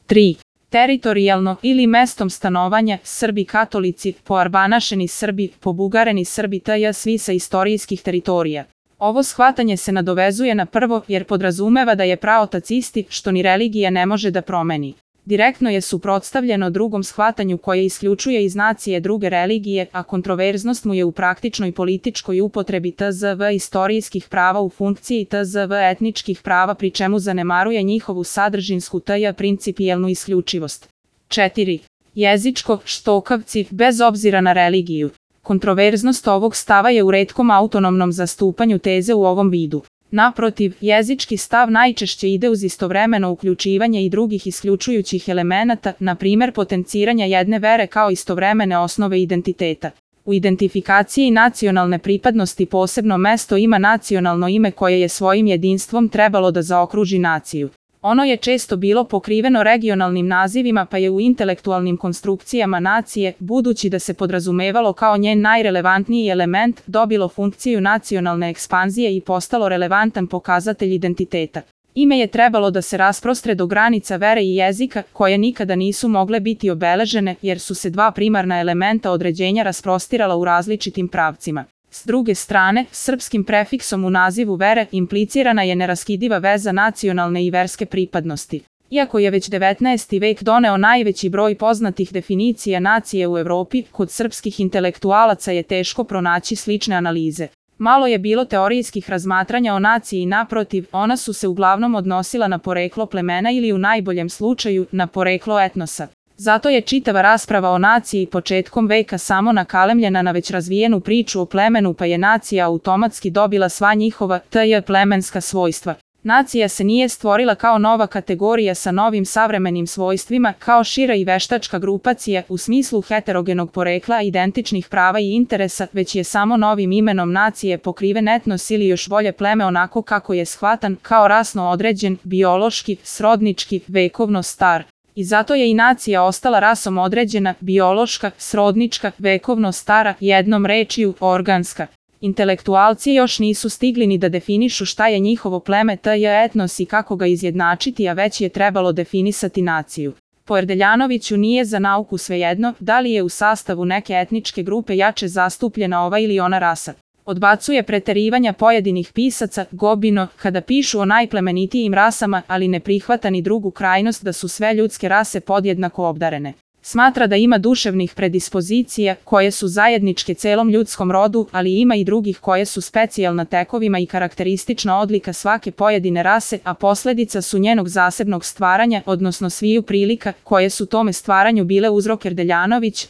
3. Teritorijalno ili mestom stanovanja, Srbi katolici, poarbanašeni Srbi, pobugareni Srbi tj. svi sa istorijskih teritorija. Ovo shvatanje se nadovezuje na prvo jer podrazumeva da je praotac isti, što ni religija ne može da promeni. Direktno je suprotstavljeno drugom shvatanju koje isključuje iz nacije druge religije, a kontroverznost mu je u praktičnoj političkoj upotrebi tzv. Istorijskih prava u funkciji tzv. Etničkih prava pri čemu zanemaruje njihovu sadržinsku tj. principijelnu isključivost. 4. Jezičko, štokavci, bez obzira na religiju. Kontroverznost ovog stava je u retkom autonomnom zastupanju teze u ovom vidu. Naprotiv, jezički stav najčešće ide uz istovremeno uključivanje i drugih isključujućih elemenata, na primjer potenciranja jedne vere kao istovremene osnove identiteta. U identifikaciji nacionalne pripadnosti posebno mesto ima nacionalno ime koje je svojim jedinstvom trebalo da zaokruži naciju. Ono je često bilo pokriveno regionalnim nazivima pa je u intelektualnim konstrukcijama nacije, budući da se podrazumevalo kao njen najrelevantniji element, dobilo funkciju nacionalne ekspanzije i postalo relevantan pokazatelj identiteta. Ime je trebalo da se rasprostre do granica vere i jezika, koje nikada nisu mogle biti obeležene jer su se dva primarna elementa određenja rasprostirala u različitim pravcima. S druge strane, srpskim prefiksom u nazivu vere implicirana je neraskidiva veza nacionalne i verske pripadnosti. Iako je već 19. vek doneo najveći broj poznatih definicija nacije u Evropi, kod srpskih intelektualaca je teško pronaći slične analize. Malo je bilo teorijskih razmatranja o naciji, naprotiv, ona su se uglavnom odnosila na poreklo plemena ili u najboljem slučaju na poreklo etnosa. Zato je čitava rasprava o naciji početkom veka samo nakalemljena na već razvijenu priču o plemenu pa je nacija automatski dobila sva njihova plemenska svojstva. Nacija se nije stvorila kao nova kategorija sa novim savremenim svojstvima, kao šira i veštačka grupacija u smislu heterogenog porekla, identičnih prava i interesa, već je samo novim imenom nacije pokriven etnos ili još bolje pleme onako kako je shvatan, kao rasno određen, biološki, srodnički, vekovno star. I zato je i nacija ostala rasom određena, biološka, srodnička, vekovno stara, jednom rečju, organska. Intelektualci još nisu stigli ni da definišu šta je njihovo pleme tj. etnos i kako ga izjednačiti, a već je trebalo definisati naciju. Po Erdeljanoviću nije za nauku svejedno da li je u sastavu neke etničke grupe jače zastupljena ova ili ona rasa. Odbacuje preterivanja pojedinih pisaca, Gobino, kada pišu o najplemenitijim rasama, ali ne prihvata ni drugu krajnost da su sve ljudske rase podjednako obdarene. Smatra da ima duševnih predispozicija koje su zajedničke celom ljudskom rodu, ali ima i drugih koje su specijalna tekovima i karakteristična odlika svake pojedine rase, a posledica su njenog zasebnog stvaranja, odnosno sviju prilika koje su tome stvaranju bile uzrok. Erdeljanović,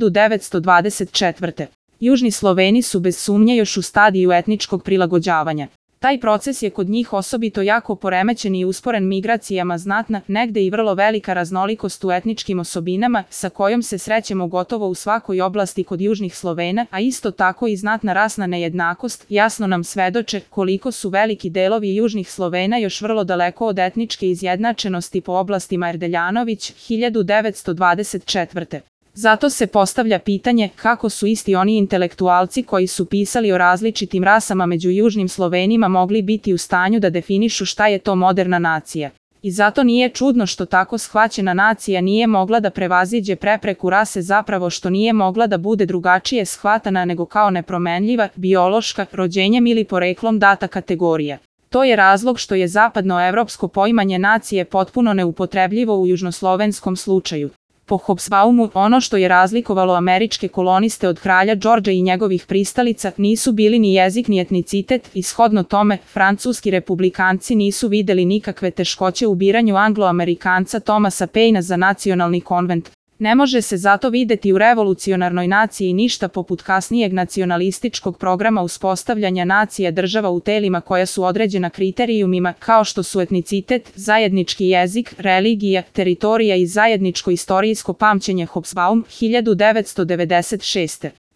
1924. Južni Sloveni su bez sumnje još u stadiju etničkog prilagođavanja. Taj proces je kod njih osobito jako poremećen i usporen migracijama, znatna, negde i vrlo velika raznolikost u etničkim osobinama, sa kojom se srećemo gotovo u svakoj oblasti kod južnih Slovena, a isto tako i znatna rasna nejednakost, jasno nam svedoče koliko su veliki delovi južnih Slovena još vrlo daleko od etničke izjednačenosti po oblastima. Erdeljanović, 1924. Zato se postavlja pitanje kako su isti oni intelektualci koji su pisali o različitim rasama među južnim Slovenima mogli biti u stanju da definišu šta je to moderna nacija. I zato nije čudno što tako shvaćena nacija nije mogla da prevaziđe prepreku rase, zapravo što nije mogla da bude drugačije shvatana nego kao nepromenljiva, biološka, rođenjem ili poreklom data kategorija. To je razlog što je zapadnoevropsko poimanje nacije potpuno neupotrebljivo u južnoslovenskom slučaju. Po Hobsbaumu, ono što je razlikovalo američke koloniste od kralja Đorđa i njegovih pristalica nisu bili ni jezik ni etnicitet, i shodno tome, francuski republikanci nisu videli nikakve teškoće u biranju angloamerikanca Thomasa Paina za nacionalni konvent. Ne može se zato videti u revolucionarnoj naciji ništa poput kasnijeg nacionalističkog programa uspostavljanja nacija država u telima koja su određena kriterijumima kao što su etnicitet, zajednički jezik, religija, teritorija i zajedničko istorijsko pamćenje. Hobsbaum, 1996.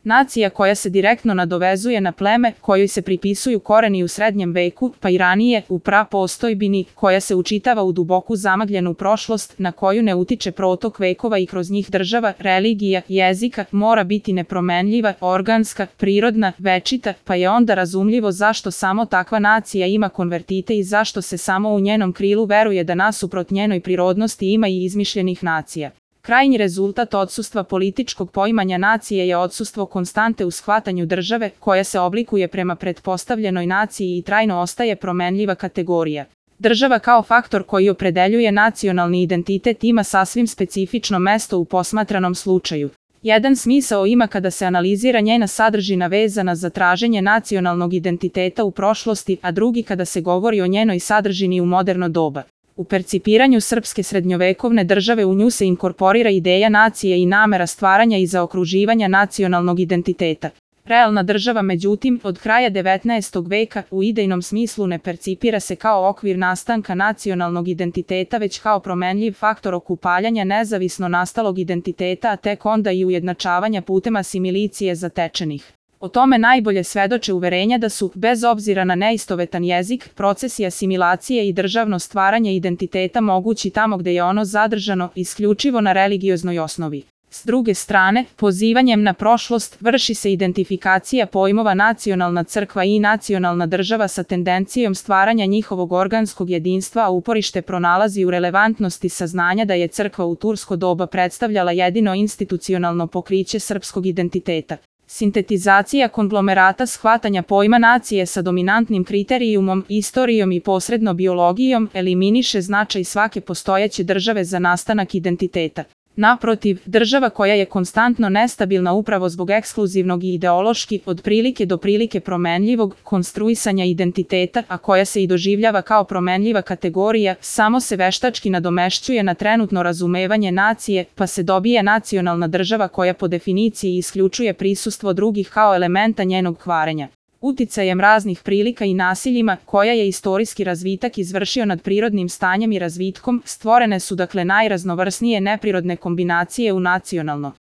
Nacija koja se direktno nadovezuje na pleme, kojoj se pripisuju koreni u srednjem veku, pa i ranije, u prapostojbini, koja se učitava u duboku zamagljenu prošlost, na koju ne utiče protok vekova i kroz njih država, religija, jezika, mora biti nepromenljiva, organska, prirodna, večita, pa je onda razumljivo zašto samo takva nacija ima konvertite i zašto se samo u njenom krilu veruje da nasuprot njenoj prirodnosti ima i izmišljenih nacija. Krajnji rezultat odsustva političkog poimanja nacije je odsustvo konstante u shvatanju države, koja se oblikuje prema pretpostavljenoj naciji i trajno ostaje promenljiva kategorija. Država kao faktor koji opredeljuje nacionalni identitet ima sasvim specifično mesto u posmatranom slučaju. Jedan smisao ima kada se analizira njena sadržina vezana za traženje nacionalnog identiteta u prošlosti, a drugi kada se govori o njenoj sadržini u moderno doba. U percipiranju srpske srednjovekovne države u nju se inkorporira ideja nacije i namera stvaranja i zaokruživanja nacionalnog identiteta. Realna država, međutim, od kraja 19. veka u idejnom smislu ne percipira se kao okvir nastanka nacionalnog identiteta, već kao promenljiv faktor okupaljanja nezavisno nastalog identiteta, a tek onda i ujednačavanja putem asimilicije zatečenih. O tome najbolje svedoče uverenja da su, bez obzira na neistovetan jezik, procesi asimilacije i državno stvaranje identiteta mogući tamo gde je ono zadržano isključivo na religioznoj osnovi. S druge strane, pozivanjem na prošlost vrši se identifikacija pojmova nacionalna crkva i nacionalna država sa tendencijom stvaranja njihovog organskog jedinstva, a uporište pronalazi u relevantnosti saznanja da je crkva u tursko doba predstavljala jedino institucionalno pokriće srpskog identiteta. Sintetizacija konglomerata shvatanja pojma nacije sa dominantnim kriterijumom, istorijom i posredno biologijom eliminiše značaj svake postojeće države za nastanak identiteta. Naprotiv, država koja je konstantno nestabilna upravo zbog ekskluzivnog i ideološki, od prilike do prilike promenljivog, konstruisanja identiteta, a koja se i doživljava kao promenljiva kategorija, samo se veštački nadomešćuje na trenutno razumevanje nacije, pa se dobije nacionalna država koja po definiciji isključuje prisustvo drugih kao elementa njenog kvarenja. Uticajem raznih prilika i nasiljima, koja je istorijski razvitak izvršio nad prirodnim stanjem i razvitkom, stvorene su dakle najraznovrsnije neprirodne kombinacije u nacionalno